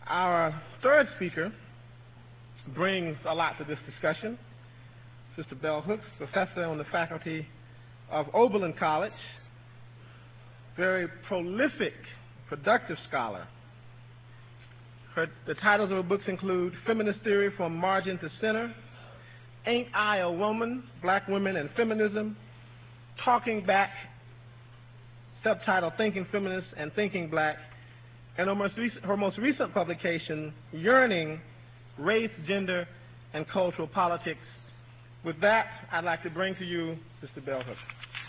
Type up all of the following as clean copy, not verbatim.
Our third speaker brings a lot to this discussion. Sister Bell Hooks, professor on the faculty of Oberlin College, very prolific, productive scholar. The titles of her books include Feminist Theory from Margin to Center, Ain't I a Woman? Black Women and Feminism, Talking Back, subtitle Thinking Feminist and Thinking Black, and her most recent publication, Yearning, Race, Gender, and Cultural Politics. With that, I'd like to bring to you Sister Bell Hooks.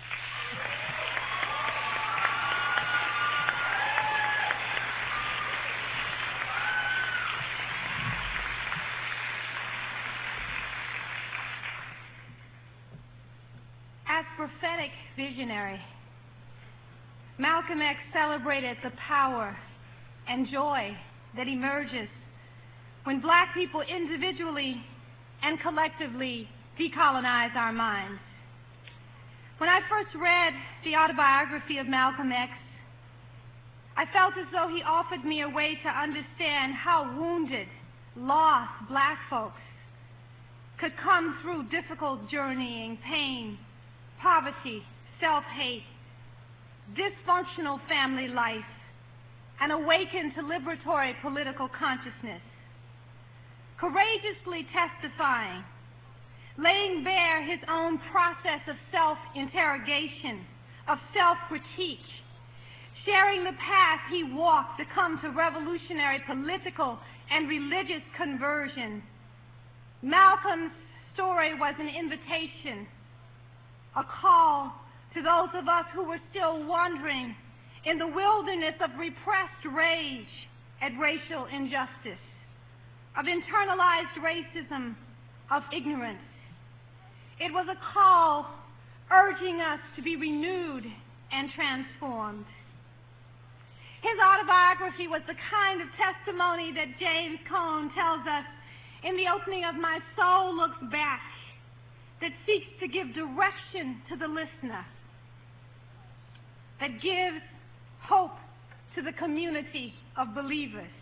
As prophetic visionary, Malcolm X celebrated the power and joy that emerges when black people individually and collectively decolonize our minds. When I first read the autobiography of Malcolm X, I felt as though he offered me a way to understand how wounded, lost black folks could come through difficult journeying, pain, poverty, self-hate, dysfunctional family life, and awaken to liberatory political consciousness. Courageously testifying, laying bare his own process of self-interrogation, of self-critique, sharing the path he walked to come to revolutionary political and religious conversion. Malcolm's story was an invitation, a call to those of us who were still wandering in the wilderness of repressed rage at racial injustice, of internalized racism, of ignorance. It was a call urging us to be renewed and transformed. His autobiography was the kind of testimony that James Cone tells us in the opening of My Soul Looks Back, that seeks to give direction to the listener, that gives hope to the community of believers.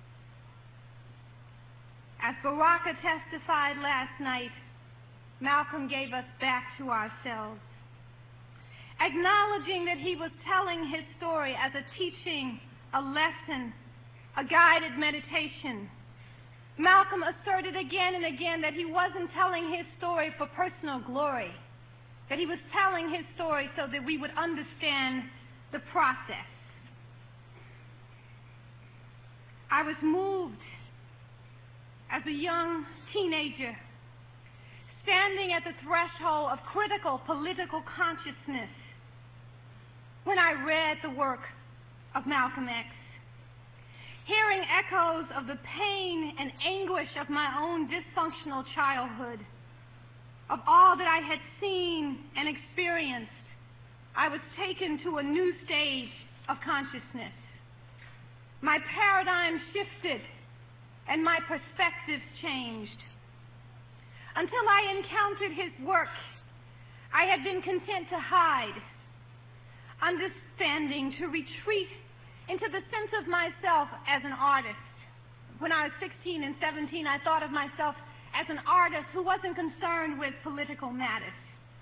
As Baraka testified last night, Malcolm gave us back to ourselves, acknowledging that he was telling his story as a teaching, a lesson, a guided meditation. Malcolm asserted again and again that he wasn't telling his story for personal glory, that he was telling his story so that we would understand the process. I was moved as a young teenager, standing at the threshold of critical political consciousness, when I read the work of Malcolm X, hearing echoes of the pain and anguish of my own dysfunctional childhood, of all that I had seen and experienced. I was taken to a new stage of consciousness. My paradigm shifted and my perspectives changed. Until I encountered his work, I had been content to hide, understanding, to retreat into the sense of myself as an artist. When I was 16 and 17, I thought of myself as an artist who wasn't concerned with political matters.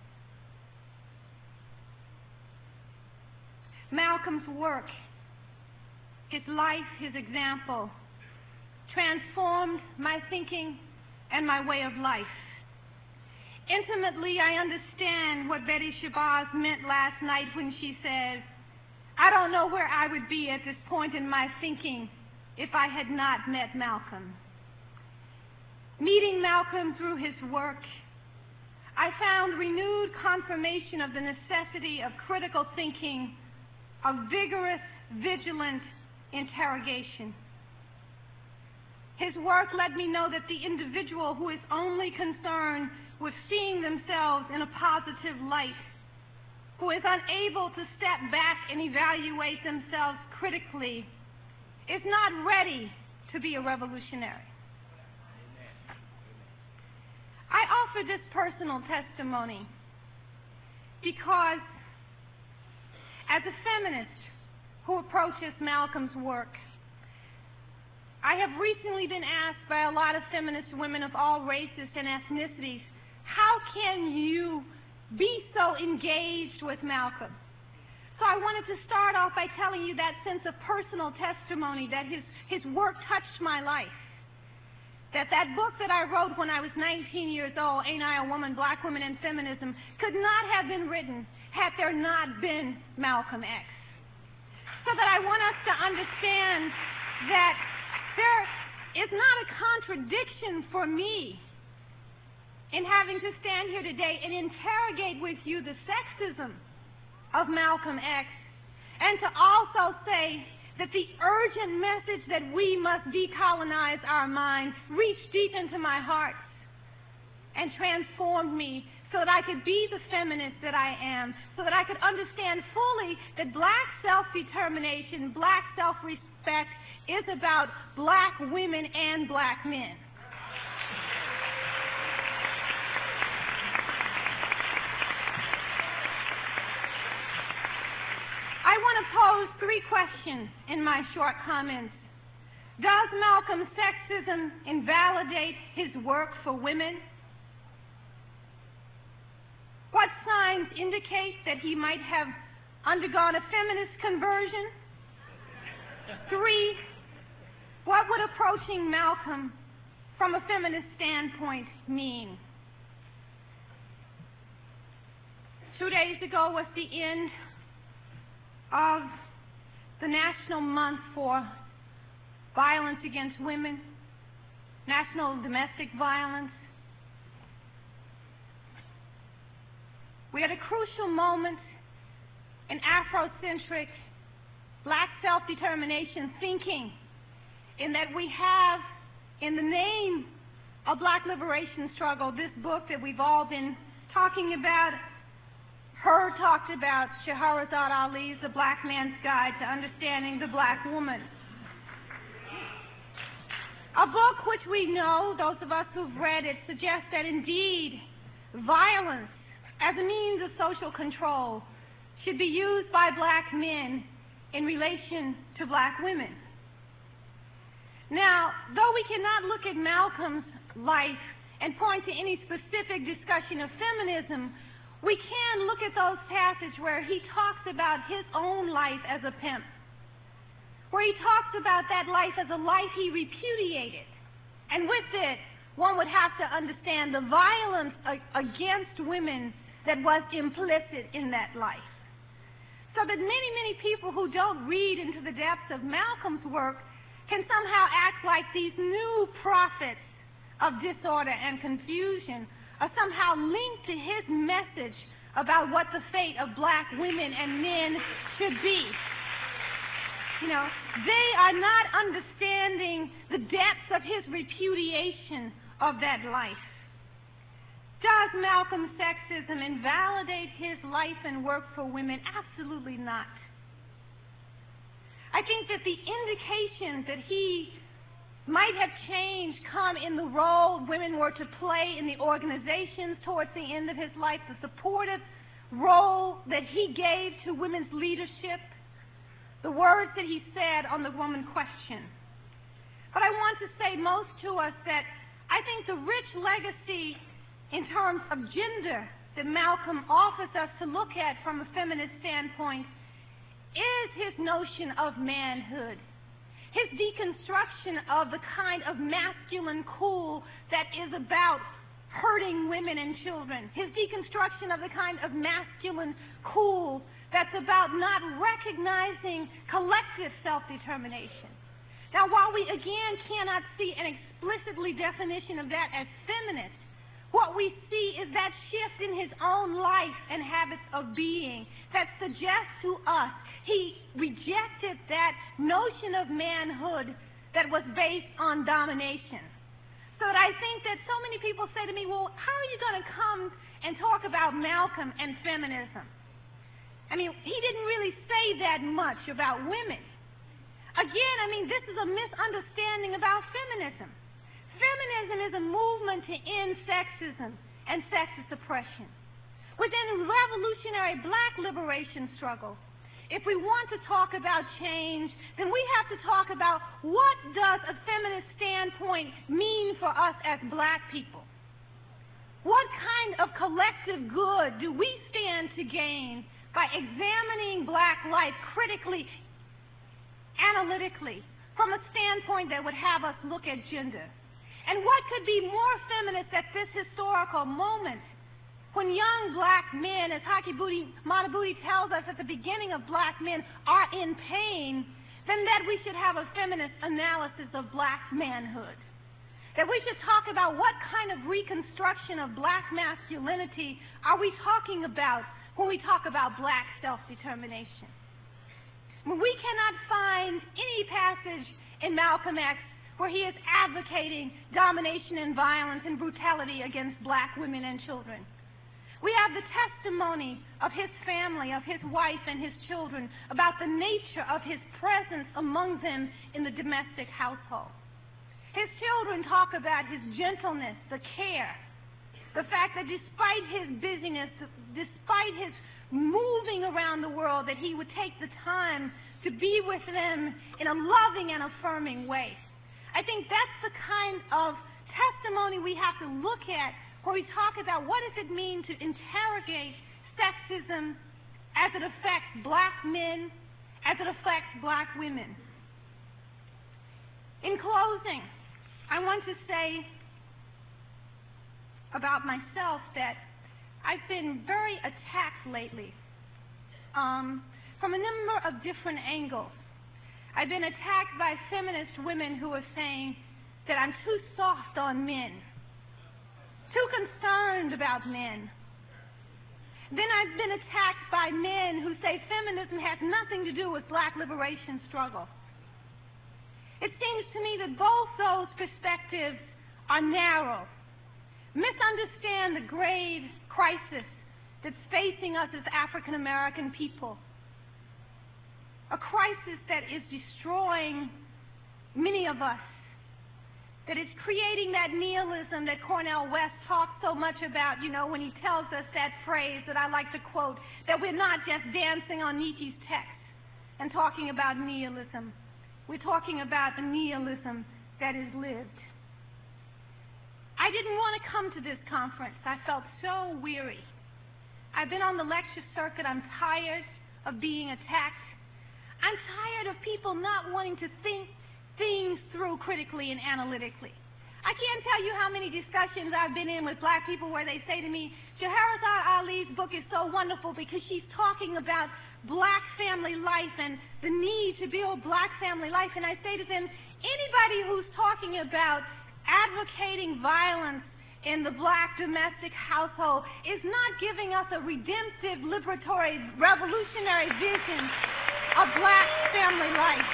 Malcolm's work, his life, his example, transformed my thinking and my way of life. Intimately, I understand what Betty Shabazz meant last night when she said, I don't know where I would be at this point in my thinking if I had not met Malcolm. Meeting Malcolm through his work, I found renewed confirmation of the necessity of critical thinking, of vigorous, vigilant interrogation. His work let me know that the individual who is only concerned with seeing themselves in a positive light, who is unable to step back and evaluate themselves critically, is not ready to be a revolutionary. I offer this personal testimony because as a feminist who approaches Malcolm's work, I I have recently been asked by a lot of feminist women of all races and ethnicities, how can you be so engaged with Malcolm? So I wanted to start off by telling you that sense of personal testimony, that his work touched my life. That book that I wrote when I was 19 years old, Ain't I a Woman, Black Women and Feminism, could not have been written had there not been Malcolm X. So that I want us to understand that there is not a contradiction for me in having to stand here today and interrogate with you the sexism of Malcolm X, and to also say that the urgent message that we must decolonize our minds reached deep into my heart and transformed me so that I could be the feminist that I am, so that I could understand fully that black self-determination, black self-respect is about black women and black men. I want to pose 3 questions in my short comments. Does Malcolm's sexism invalidate his work for women? What signs indicate that he might have undergone a feminist conversion? 3, what would approaching Malcolm from a feminist standpoint mean? 2 days ago was the end of the National Month for Violence Against Women, National Domestic Violence. We had a crucial moment in Afrocentric black self-determination thinking, in that we have, in the name of black liberation struggle, this book that we've all been talking about. Her talked about Shahrazad Ali's The Black Man's Guide to Understanding the Black Woman. A book which we know, those of us who've read it, suggests that indeed violence as a means of social control should be used by black men in relation to black women. Now, though we cannot look at Malcolm's life and point to any specific discussion of feminism, we can look at those passages where he talks about his own life as a pimp, where he talks about that life as a life he repudiated. And with it, one would have to understand the violence against women that was implicit in that life. So that many, many people who don't read into the depths of Malcolm's work can somehow act like these new prophets of disorder and confusion are somehow linked to his message about what the fate of black women and men should be. You know, they are not understanding the depths of his repudiation of that life. Does Malcolm's sexism invalidate his life and work for women? Absolutely not. I think that the indications that he might have changed come in the role women were to play in the organizations towards the end of his life, the supportive role that he gave to women's leadership, the words that he said on the woman question. But I want to say most to us that I think the rich legacy in terms of gender that Malcolm offers us to look at from a feminist standpoint is his notion of manhood, his deconstruction of the kind of masculine cool that is about hurting women and children, his deconstruction of the kind of masculine cool that's about not recognizing collective self-determination. Now, while we again cannot see an explicitly definition of that as feminist, what we see is that shift in his own life and habits of being that suggests to us he rejected that notion of manhood that was based on domination. So that I think that so many people say to me, well, how are you going to come and talk about Malcolm and feminism? I mean, he didn't really say that much about women. Again, I mean, this is a misunderstanding about feminism. Feminism is a movement to end sexism and sexist oppression. Within the revolutionary black liberation struggle, If we want to talk about change, then we have to talk about what does a feminist standpoint mean for us as black people? What kind of collective good do we stand to gain by examining black life critically, analytically, from a standpoint that would have us look at gender? And what could be more feminist at this historical moment when young black men, as Haki Madhubuti tells us at the beginning of Black Men, are in pain, than that we should have a feminist analysis of black manhood? That we should talk about what kind of reconstruction of black masculinity are we talking about when we talk about black self-determination? We cannot find any passage in Malcolm X where he is advocating domination and violence and brutality against black women and children. We have the testimony of his family, of his wife and his children, about the nature of his presence among them in the domestic household. His children talk about his gentleness, the care, the fact that despite his busyness, despite his moving around the world, that he would take the time to be with them in a loving and affirming way. I think that's the kind of testimony we have to look at where we talk about what does it mean to interrogate sexism as it affects black men, as it affects black women. In closing, I want to say about myself that I've been very attacked lately from a number of different angles. I've been attacked by feminist women who are saying that I'm too soft on men, too concerned about men. Then I've been attacked by men who say feminism has nothing to do with black liberation struggle. It seems to me that both those perspectives are narrow, misunderstand the grave crisis that's facing us as African American people, a crisis that is destroying many of us, that is creating that nihilism that Cornel West talks so much about, you know, when he tells us that phrase that I like to quote, that we're not just dancing on Nietzsche's text and talking about nihilism. We're talking about the nihilism that is lived. I didn't want to come to this conference. I felt so weary. I've been on the lecture circuit. I'm tired of being attacked. I'm tired of people not wanting to think things through critically and analytically. I can't tell you how many discussions I've been in with black people where they say to me, Scheherazade Ali's book is so wonderful because she's talking about black family life and the need to build black family life. And I say to them, anybody who's talking about advocating violence in the black domestic household is not giving us a redemptive, liberatory, revolutionary vision of black family life.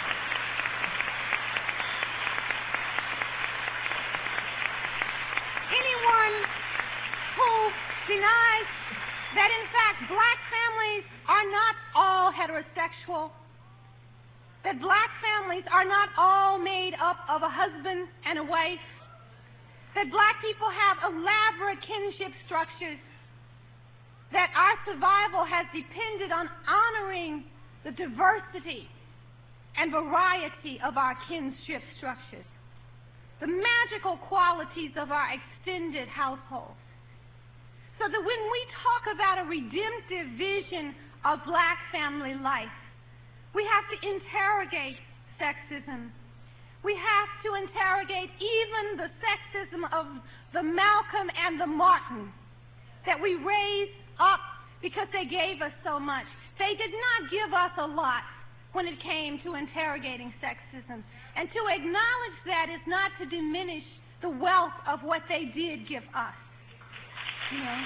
Anyone who denies that in fact black families are not all heterosexual, that black families are not all made up of a husband and a wife, that black people have elaborate kinship structures, that our survival has depended on honoring the diversity and variety of our kinship structures, the magical qualities of our extended households. So that when we talk about a redemptive vision of black family life, we have to interrogate sexism. We have to interrogate even the sexism of the Malcolm and the Martin that we raised up because they gave us so much. They did not give us a lot when it came to interrogating sexism. And to acknowledge that is not to diminish the wealth of what they did give us. You know?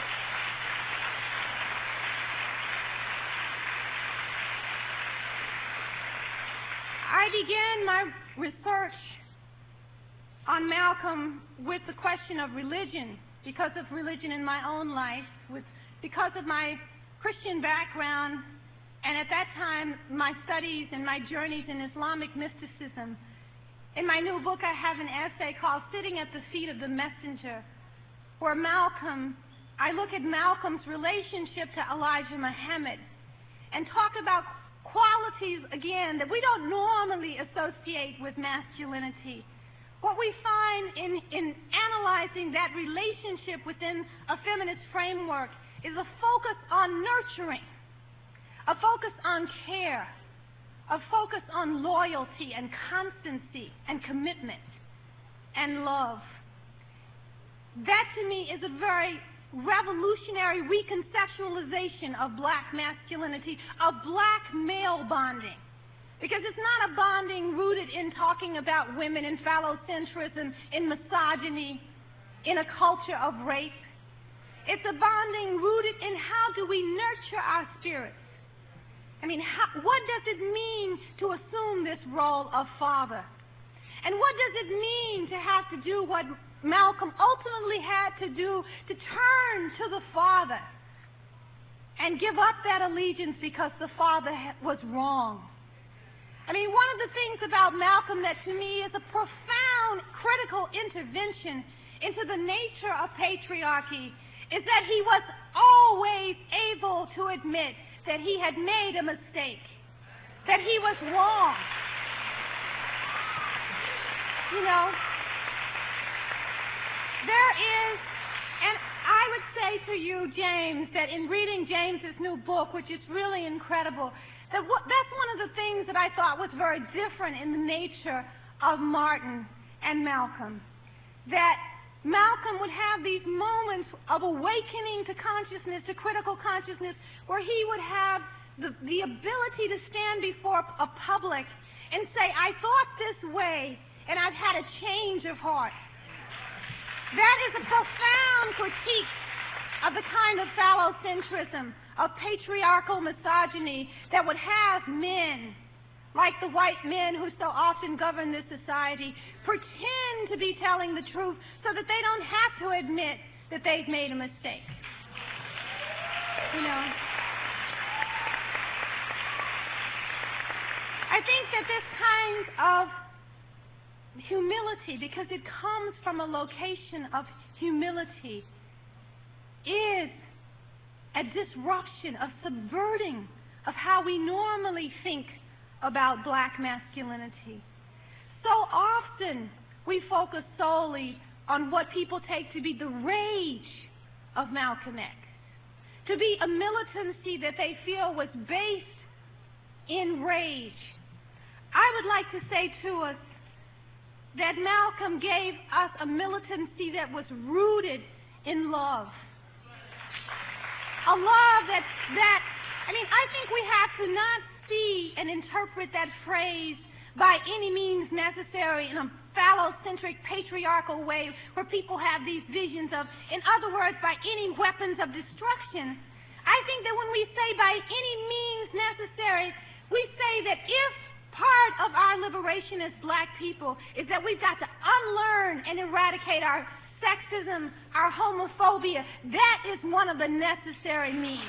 I began my research on Malcolm with the question of religion, because of religion in my own life, because of my Christian background, and at that time my studies and my journeys in Islamic mysticism. In my new book I have an essay called Sitting at the Feet of the Messenger, where I look at Malcolm's relationship to Elijah Muhammad and talk about qualities, again, that we don't normally associate with masculinity. What we find in analyzing that relationship within a feminist framework is a focus on nurturing, a focus on care, a focus on loyalty and constancy and commitment and love. That, to me, is a very revolutionary reconceptualization of black masculinity, of black male bonding. Because it's not a bonding rooted in talking about women in phallocentrism, in misogyny, in a culture of rape. It's a bonding rooted in how do we nurture our spirits. I mean, what does it mean to assume this role of father? And what does it mean to have to do what Malcolm ultimately had to do, to turn to the father and give up that allegiance because the father was wrong? I mean, one of the things about Malcolm that to me is a profound critical intervention into the nature of patriarchy is that he was always able to admit that he had made a mistake, that he was wrong. You know, there is, and I would say to you, James, that in reading James's new book, which is really incredible, that's one of the things that I thought was very different in the nature of Martin and Malcolm. That Malcolm would have these moments of awakening to consciousness, to critical consciousness, where he would have the ability to stand before a public and say, I thought this way, and I've had a change of heart. That is a profound critique of the kind of phallocentrism, of patriarchal misogyny that would have men, like the white men who so often govern this society, pretend to be telling the truth so that they don't have to admit that they've made a mistake. You know? I think that this kind of humility, because it comes from a location of humility, is a disruption, a subverting of how we normally think about black masculinity. So often we focus solely on what people take to be the rage of Malcolm X, to be a militancy that they feel was based in rage. I would like to say to us that Malcolm gave us a militancy that was rooted in love. A love that I think we have to not see and interpret that phrase by any means necessary in a phallocentric, patriarchal way where people have these visions of, in other words, by any weapons of destruction. I think that when we say by any means necessary, we say that if part of our liberation as black people is that we've got to unlearn and eradicate our sexism, our homophobia, that is one of the necessary means.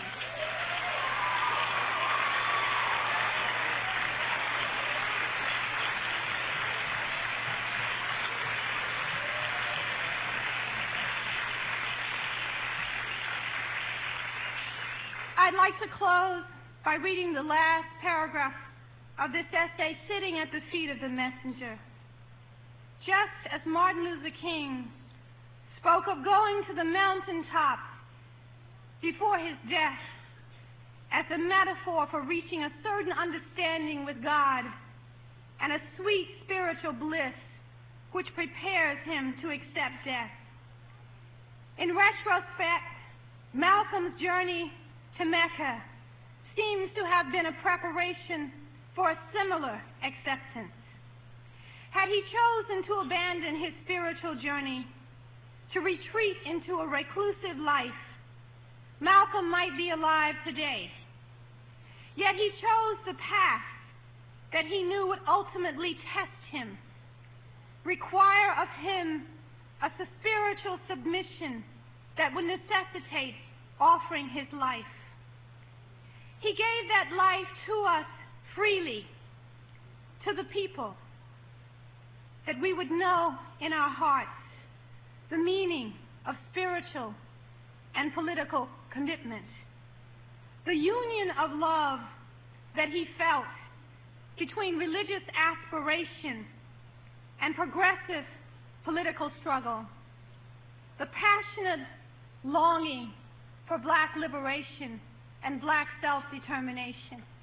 I'd like to close by reading the last paragraph of this essay, Sitting at the Feet of the Messenger. Just as Martin Luther King spoke of going to the mountaintop before his death as a metaphor for reaching a certain understanding with God and a sweet spiritual bliss which prepares him to accept death. In retrospect, Malcolm's journey to Mecca seems to have been a preparation for a similar acceptance. Had he chosen to abandon his spiritual journey, to retreat into a reclusive life, Malcolm might be alive today. Yet he chose the path that he knew would ultimately test him, require of him a spiritual submission that would necessitate offering his life. He gave that life to us freely, to the people, that we would know in our hearts the meaning of spiritual and political commitment. the union of love that he felt between religious aspiration and progressive political struggle, the passionate longing for black liberation and black self-determination.